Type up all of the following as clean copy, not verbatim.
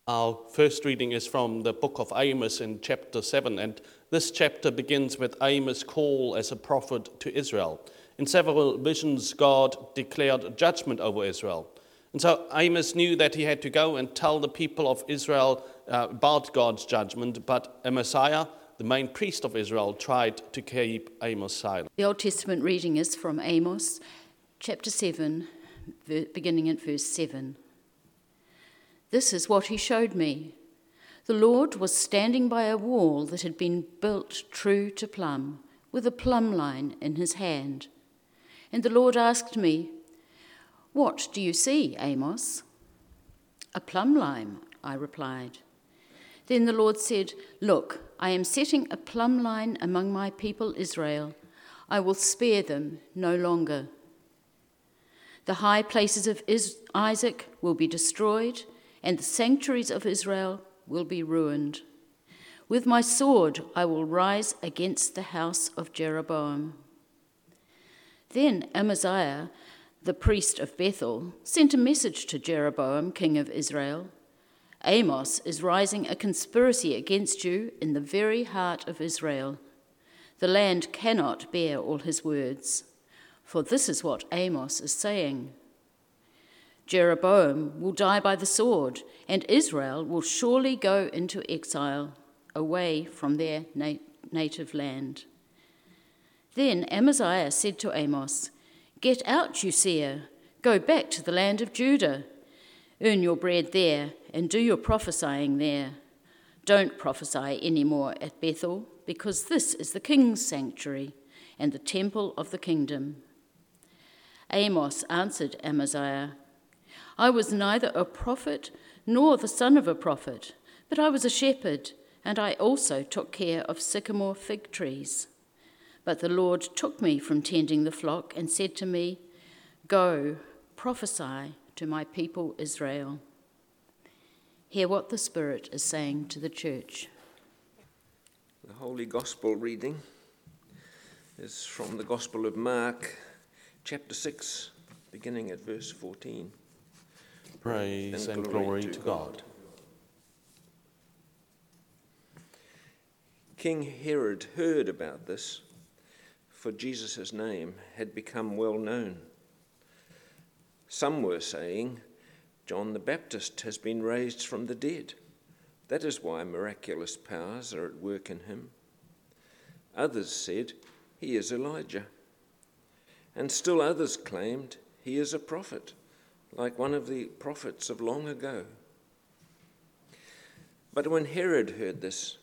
Our first reading is from the book of Amos in chapter 7, and this chapter begins with Amos' call as a prophet to Israel. In several visions, God declared judgment over Israel. And so Amos knew that he had to go and tell the people of Israel about God's judgment, but Amaziah, the main priest of Israel, tried to keep Amos silent. The Old Testament reading is from Amos, chapter 7, beginning at verse 7. This is what he showed me. The Lord was standing by a wall that had been built true to plumb, with a plumb line in his hand. And the Lord asked me, "What do you see, Amos?" "A plumb line," I replied. Then the Lord said, "Look, I am setting a plumb line among my people Israel. I will spare them no longer. The high places of Isaac will be destroyed, and the sanctuaries of Israel will be ruined. With my sword I will rise against the house of Jeroboam." Then Amaziah, the priest of Bethel, sent a message to Jeroboam, king of Israel. "Amos is rising a conspiracy against you in the very heart of Israel. The land cannot bear all his words, for this is what Amos is saying. Jeroboam will die by the sword, and Israel will surely go into exile, away from their native land." Then Amaziah said to Amos, "Get out, you seer, go back to the land of Judah. Earn your bread there and do your prophesying there. Don't prophesy anymore at Bethel, because this is the king's sanctuary and the temple of the kingdom." Amos answered Amaziah, "I was neither a prophet nor the son of a prophet, but I was a shepherd, and I also took care of sycamore fig trees. But the Lord took me from tending the flock and said to me, 'Go, prophesy to my people Israel.'" Hear what the Spirit is saying to the church. The Holy Gospel reading is from the Gospel of Mark, chapter 6, beginning at verse 14. Praise and glory to God. King Herod heard about this, for Jesus' name had become well known. Some were saying, "John the Baptist has been raised from the dead. That is why miraculous powers are at work in him." Others said, "He is Elijah." And still others claimed, "He is a prophet, like one of the prophets of long ago." But when Herod heard this,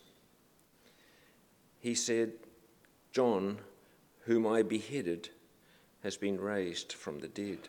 he said, "John, whom I beheaded, has been raised from the dead."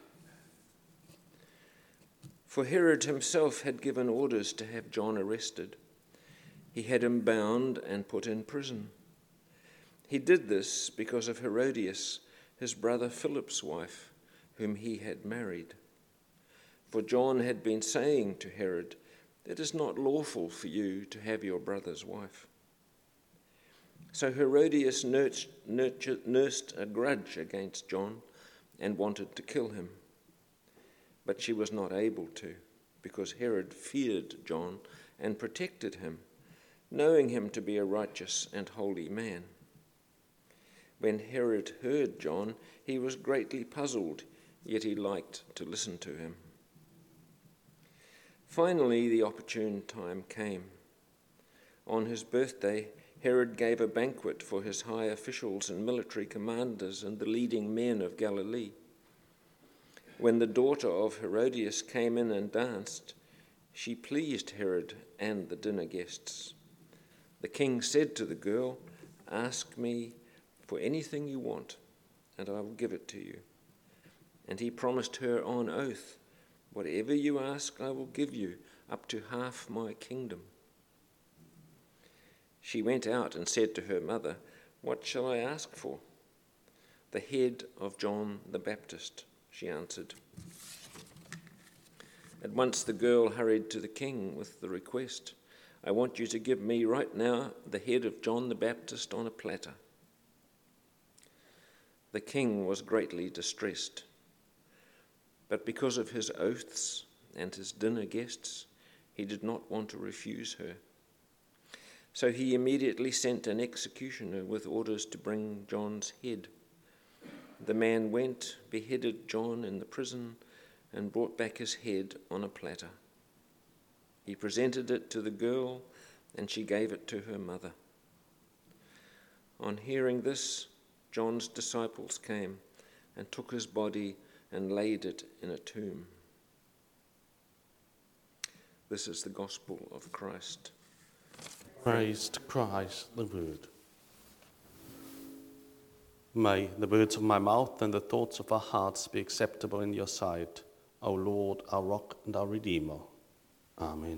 For Herod himself had given orders to have John arrested. He had him bound and put in prison. He did this because of Herodias, his brother Philip's wife, whom he had married. For John had been saying to Herod, "It is not lawful for you to have your brother's wife." So Herodias nursed a grudge against John and wanted to kill him. But she was not able to, because Herod feared John and protected him, knowing him to be a righteous and holy man. When Herod heard John, he was greatly puzzled, yet he liked to listen to him. Finally, the opportune time came. On his birthday, Herod gave a banquet for his high officials and military commanders and the leading men of Galilee. When the daughter of Herodias came in and danced, she pleased Herod and the dinner guests. The king said to the girl, "Ask me for anything you want, and I will give it to you." And he promised her on oath, "Whatever you ask, I will give you, up to half my kingdom." She went out and said to her mother, "What shall I ask for?" "The head of John the Baptist," she answered. At once the girl hurried to the king with the request, "I want you to give me right now the head of John the Baptist on a platter." The king was greatly distressed, but because of his oaths and his dinner guests, He did not want to refuse her. So he immediately sent an executioner with orders to bring John's head. The man went, beheaded John in the prison, and brought back his head on a platter. He presented it to the girl, and she gave it to her mother. On hearing this, John's disciples came and took his body and laid it in a tomb. This is the gospel of Christ. Praise to Christ, the Word. May the words of my mouth and the thoughts of our hearts be acceptable in your sight, O Lord, our rock and our Redeemer. Amen.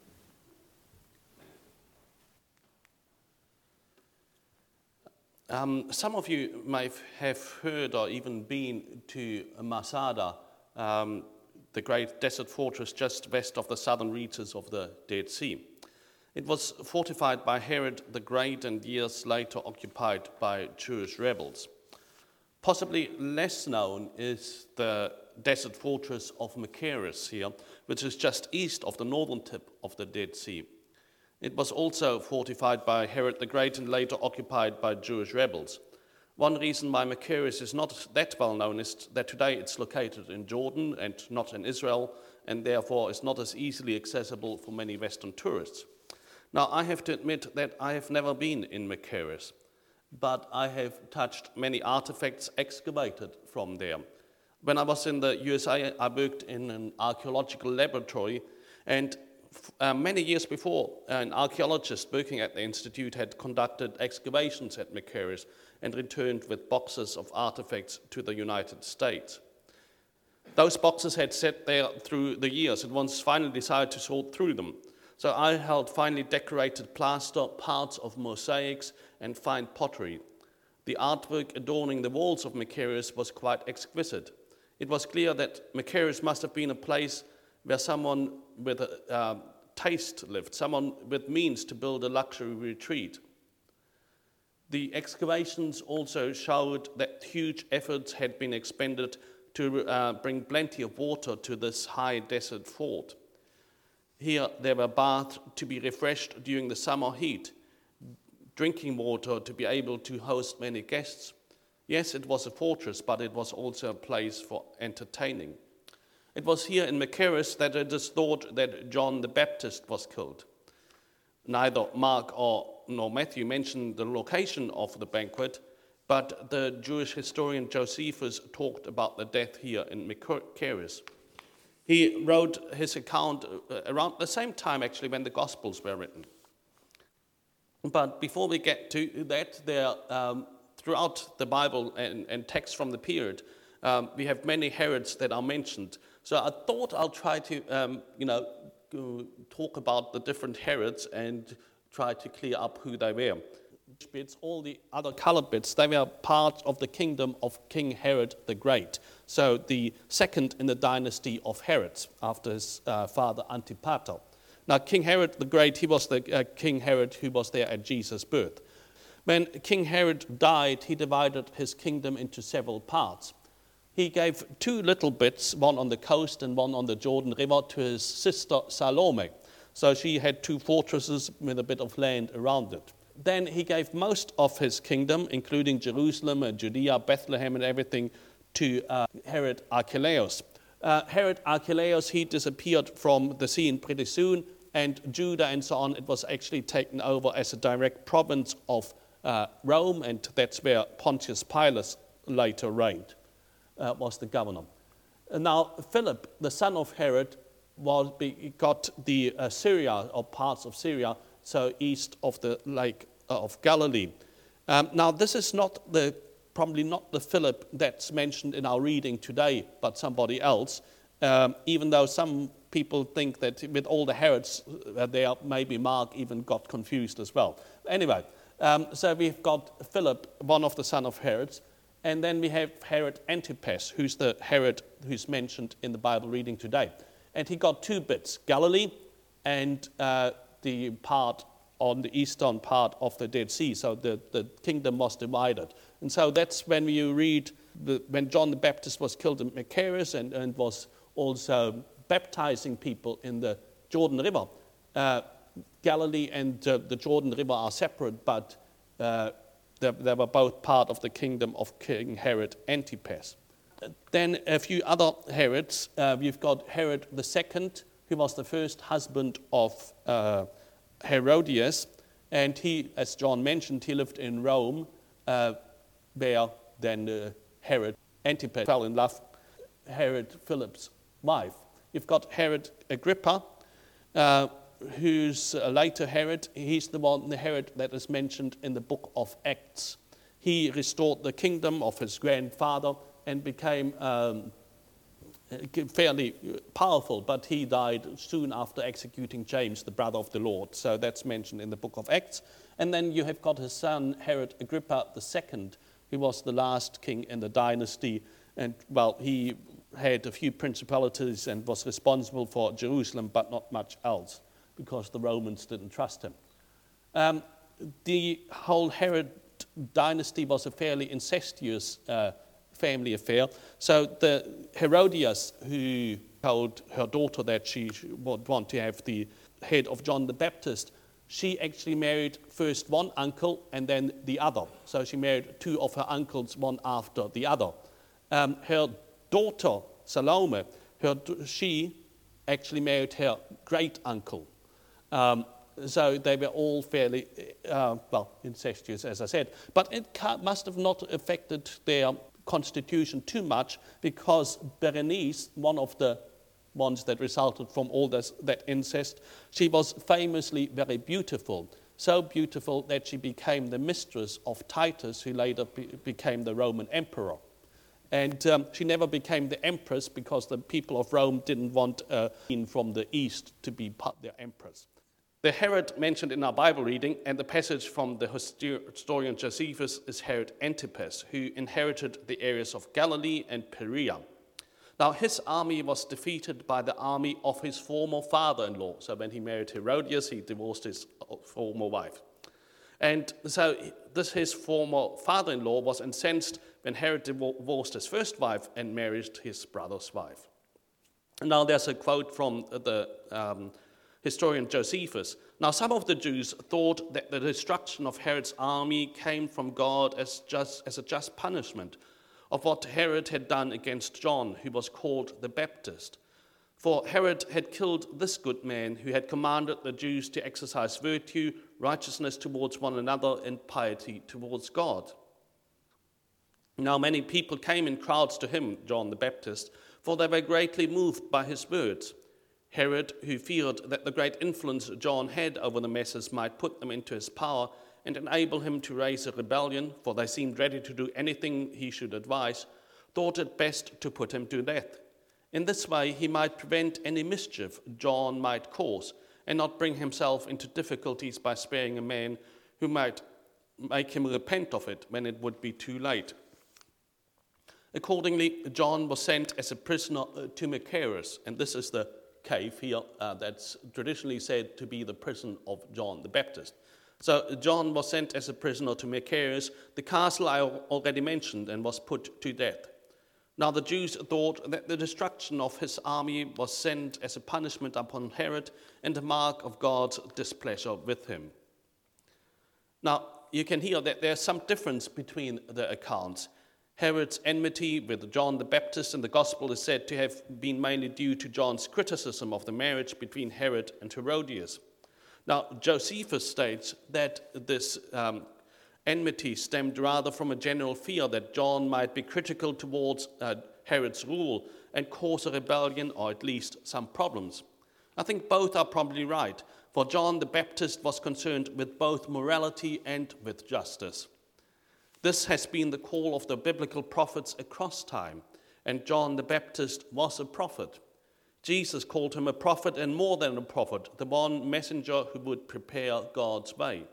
Some of you may have heard or even been to Masada, the great desert fortress just west of the southern reaches of the Dead Sea. It was fortified by Herod the Great and years later occupied by Jewish rebels. Possibly less known is the desert fortress of Machaerus here, which is just east of the northern tip of the Dead Sea. It was also fortified by Herod the Great and later occupied by Jewish rebels. One reason why Machaerus is not that well known is that today it's located in Jordan and not in Israel, and therefore is not as easily accessible for many Western tourists. Now, I have to admit that I have never been in Machaerus, but I have touched many artifacts excavated from there. When I was in the USA, I worked in an archaeological laboratory, and many years before, an archaeologist working at the institute had conducted excavations at Machaerus and returned with boxes of artifacts to the United States. Those boxes had sat there through the years and once finally decided to sort through them. So I held finely decorated plaster, parts of mosaics, and fine pottery. The artwork adorning the walls of Machaerus was quite exquisite. It was clear that Machaerus must have been a place where someone with a taste lived, someone with means to build a luxury retreat. The excavations also showed that huge efforts had been expended to bring plenty of water to this high desert fort. Here there were baths to be refreshed during the summer heat, drinking water to be able to host many guests. Yes, it was a fortress, but it was also a place for entertaining. It was here in Machaerus that it is thought that John the Baptist was killed. Neither Mark nor Matthew mention the location of the banquet, but the Jewish historian Josephus talked about the death here in Machaerus. He wrote his account around the same time, actually, when the Gospels were written. But before we get to that, throughout the Bible and texts from the period, we have many Herods that are mentioned. So I thought I'll try to, talk about the different Herods and try to clear up who they were. Bits, all the other colored bits, they were part of the kingdom of King Herod the Great. So the second in the dynasty of Herods after his father Antipater. Now, King Herod the Great, he was the King Herod who was there at Jesus' birth. When King Herod died, he divided his kingdom into several parts. He gave two little bits, one on the coast and one on the Jordan River, to his sister Salome. So she had two fortresses with a bit of land around it. Then he gave most of his kingdom, including Jerusalem and Judea, Bethlehem and everything, to Herod Archelaus. Herod Archelaus, he disappeared from the scene pretty soon, and Judah and so on, it was actually taken over as a direct province of Rome, and that's where Pontius Pilate later reigned, was the governor. Now, Philip, the son of Herod, got the Syria, or parts of Syria, so east of the Lake of Galilee. Now, this is probably not the Philip that's mentioned in our reading today, but somebody else, even though some people think that with all the Herods there, maybe Mark even got confused as well. Anyway, so we've got Philip, one of the son of Herods, and then we have Herod Antipas, who's the Herod who's mentioned in the Bible reading today. And he got two bits, Galilee and the part on the eastern part of the Dead Sea. So the kingdom was divided. And so that's when you read when John the Baptist was killed in Machaerus and was also baptizing people in the Jordan River. Galilee and the Jordan River are separate, but they were both part of the kingdom of King Herod Antipas. Then a few other Herods. We've got Herod II, who was the first husband of Herodias, and he, as John mentioned, he lived in Rome, where then Herod Antipas fell in love with Herod Philip's wife. You've got Herod Agrippa, who's later Herod. He's the Herod that is mentioned in the book of Acts. He restored the kingdom of his grandfather and became fairly powerful, but he died soon after executing James, the brother of the Lord. So that's mentioned in the book of Acts. And then you have got his son, Herod Agrippa II, who was the last king in the dynasty. And, well, he had a few principalities and was responsible for Jerusalem, but not much else, because the Romans didn't trust him. The whole Herod dynasty was a fairly incestuous family affair. So the Herodias, who told her daughter that she would want to have the head of John the Baptist, she actually married first one uncle and then the other. So she married two of her uncles, one after the other. Her daughter, Salome, she actually married her great uncle. So they were all fairly, incestuous, as I said. But it must have not affected their constitution too much, because Berenice, one of the ones that resulted from all that incest, she was famously very beautiful. So beautiful that she became the mistress of Titus, who later became the Roman emperor. And she never became the empress, because the people of Rome didn't want a queen from the east to be their empress. The Herod mentioned in our Bible reading, and the passage from the historian Josephus, is Herod Antipas, who inherited the areas of Galilee and Perea. Now, his army was defeated by the army of his former father-in-law. So when he married Herodias, he divorced his former wife. And so his former father-in-law was incensed when Herod divorced his first wife and married his brother's wife. Now, there's a quote from the historian Josephus. Now, some of the Jews thought that the destruction of Herod's army came from God as a just punishment of what Herod had done against John, who was called the Baptist. For Herod had killed this good man, who had commanded the Jews to exercise virtue, righteousness towards one another, and piety towards God. Now many people came in crowds to him, John the Baptist, for they were greatly moved by his words. Herod, who feared that the great influence John had over the masses might put them into his power and enable him to raise a rebellion, for they seemed ready to do anything he should advise, thought it best to put him to death. In this way he might prevent any mischief John might cause, and not bring himself into difficulties by sparing a man who might make him repent of it when it would be too late. Accordingly, John was sent as a prisoner to Machaerus, and this is the cave here that's traditionally said to be the prison of John the Baptist. So John was sent as a prisoner to Machaerus, the castle I already mentioned, and was put to death. Now the Jews thought that the destruction of his army was sent as a punishment upon Herod and a mark of God's displeasure with him. Now you can hear that there's some difference between the accounts. Herod's enmity with John the Baptist in the Gospel is said to have been mainly due to John's criticism of the marriage between Herod and Herodias. Now, Josephus states that this enmity stemmed rather from a general fear that John might be critical towards Herod's rule and cause a rebellion, or at least some problems. I think both are probably right, for John the Baptist was concerned with both morality and with justice. This has been the call of the biblical prophets across time, and John the Baptist was a prophet. Jesus called him a prophet, and more than a prophet, the one messenger who would prepare God's way.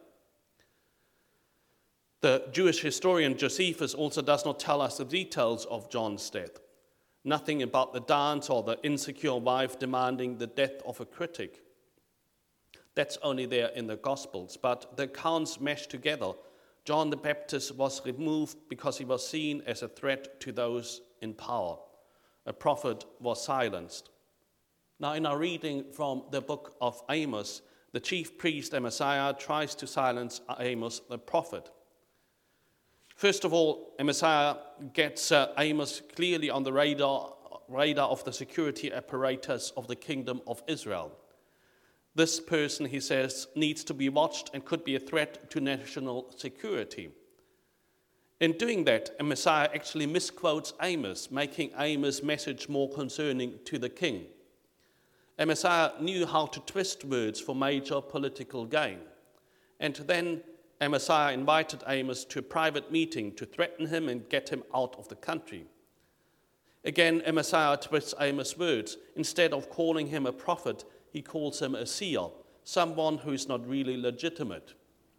The Jewish historian Josephus also does not tell us the details of John's death. Nothing about the dance or the insecure wife demanding the death of a critic. That's only there in the Gospels, but the accounts mesh together. John the Baptist was removed because he was seen as a threat to those in power. A prophet was silenced. Now, in our reading from the book of Amos, the chief priest Amaziah tries to silence Amos the prophet. First of all, Amaziah gets Amos clearly on the radar of the security apparatus of the kingdom of Israel. This person, he says, needs to be watched and could be a threat to national security. In doing that, Amaziah actually misquotes Amos, making Amos' message more concerning to the king. Amaziah knew how to twist words for major political gain. And then Amaziah invited Amos to a private meeting to threaten him and get him out of the country. Again, Amaziah twists Amos' words. Instead of calling him a prophet, he calls him a seer, someone who is not really legitimate.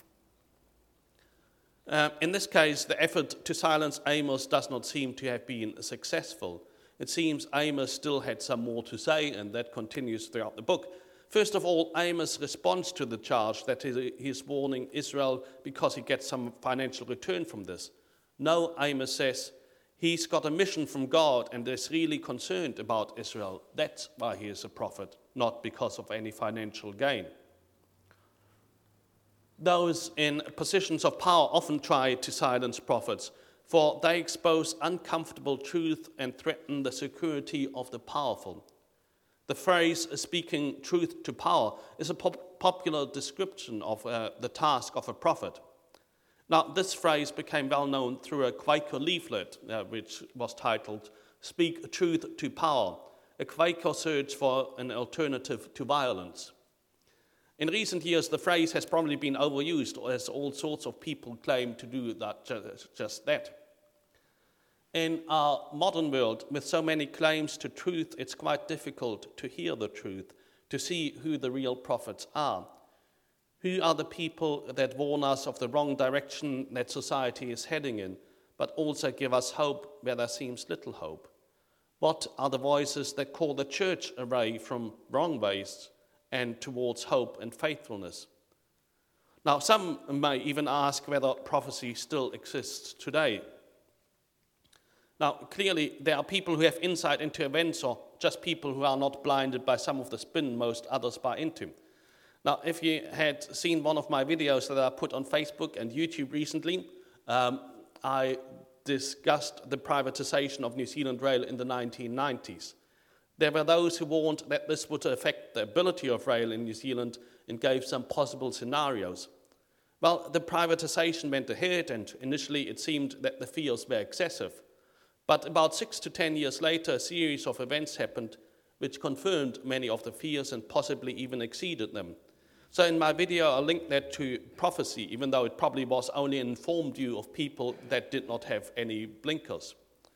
In this case, the effort to silence Amos does not seem to have been successful. It seems Amos still had some more to say, and that continues throughout the book. First of all, Amos responds to the charge that he is warning Israel because he gets some financial return from this. No, Amos says, he's got a mission from God and is really concerned about Israel. That's why he is a prophet, not because of any financial gain. Those in positions of power often try to silence prophets, for they expose uncomfortable truth and threaten the security of the powerful. The phrase speaking truth to power is a popular description of the task of a prophet. Now, this phrase became well known through a Quaker leaflet, which was titled, "Speak Truth to Power, a Quaker search for an alternative to violence." In recent years, the phrase has probably been overused as all sorts of people claim to do just that. In our modern world, with so many claims to truth, it's quite difficult to hear the truth, to see who the real prophets are. Who are the people that warn us of the wrong direction that society is heading in, but also give us hope where there seems little hope? What are the voices that call the church away from wrong ways and towards hope and faithfulness? Now, some may even ask whether prophecy still exists today. Now, clearly, there are people who have insight into events, or just people who are not blinded by some of the spin most others buy into. Now, if you had seen one of my videos that I put on Facebook and YouTube recently, I discussed the privatization of New Zealand Rail in the 1990s. There were those who warned that this would affect the ability of rail in New Zealand and gave some possible scenarios. Well, the privatization went ahead, and initially it seemed that the fears were excessive. But about 6 to 10 years later, a series of events happened which confirmed many of the fears and possibly even exceeded them. So in my video, I linked that to prophecy, even though it probably was only an informed view of people that did not have any blinkers.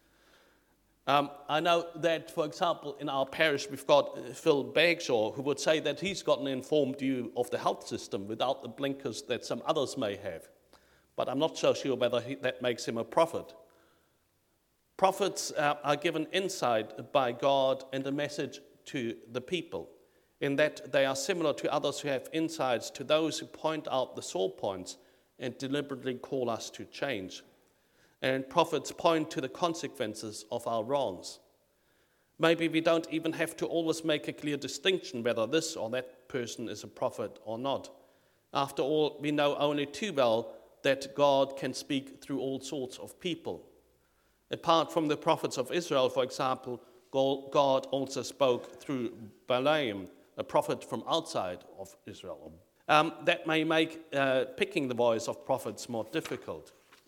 I know that, for example, in our parish, we've got Phil Bagshaw, who would say that he's got an informed view of the health system without the blinkers that some others may have. But I'm not so sure whether that makes him a prophet. Prophets are given insight by God and a message to the people, in that they are similar to others who have insights to those who point out the sore points and deliberately call us to change. And prophets point to the consequences of our wrongs. Maybe we don't even have to always make a clear distinction whether this or that person is a prophet or not. After all, we know only too well that God can speak through all sorts of people. Apart from the prophets of Israel, for example, God also spoke through Balaam, a prophet from outside of Israel. That may make picking the voice of prophets more difficult.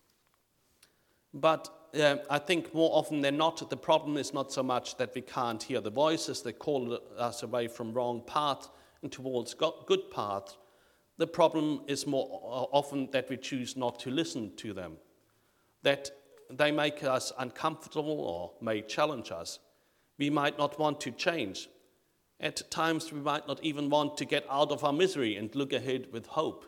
But I think more often than not, the problem is not so much that we can't hear the voices that call us away from wrong path and towards good path. The problem is more often that we choose not to listen to them, that they make us uncomfortable or may challenge us. We might not want to change. At times, we might not even want to get out of our misery and look ahead with hope.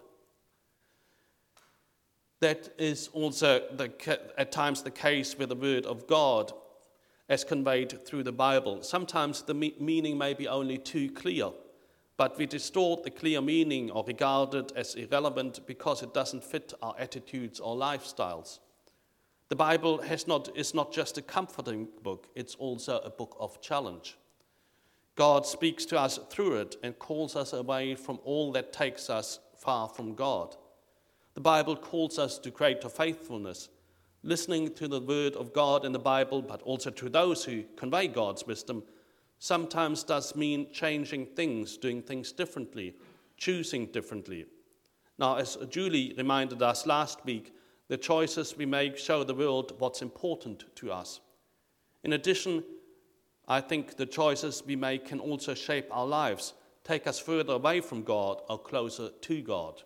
That is also at times the case with the Word of God as conveyed through the Bible. Sometimes the meaning may be only too clear, but we distort the clear meaning or regard it as irrelevant because it doesn't fit our attitudes or lifestyles. The Bible is not just a comforting book, it's also a book of challenge. God speaks to us through it and calls us away from all that takes us far from God. The Bible calls us to greater faithfulness, listening to the word of God in the Bible, but also to those who convey God's wisdom, sometimes does mean changing things, doing things differently, choosing differently. Now, as Julie reminded us last week, the choices we make show the world what's important to us. In addition, I think the choices we make can also shape our lives, take us further away from God or closer to God.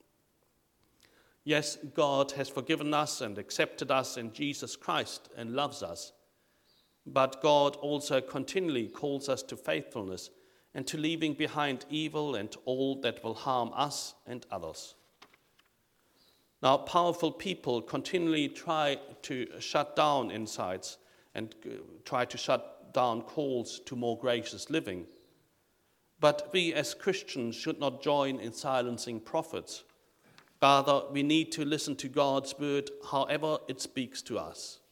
Yes, God has forgiven us and accepted us in Jesus Christ and loves us. But God also continually calls us to faithfulness and to leaving behind evil and all that will harm us and others. Now, powerful people continually try to shut down insights and try to shut down calls to more gracious living. But we as Christians should not join in silencing prophets. Rather, we need to listen to God's word however it speaks to us.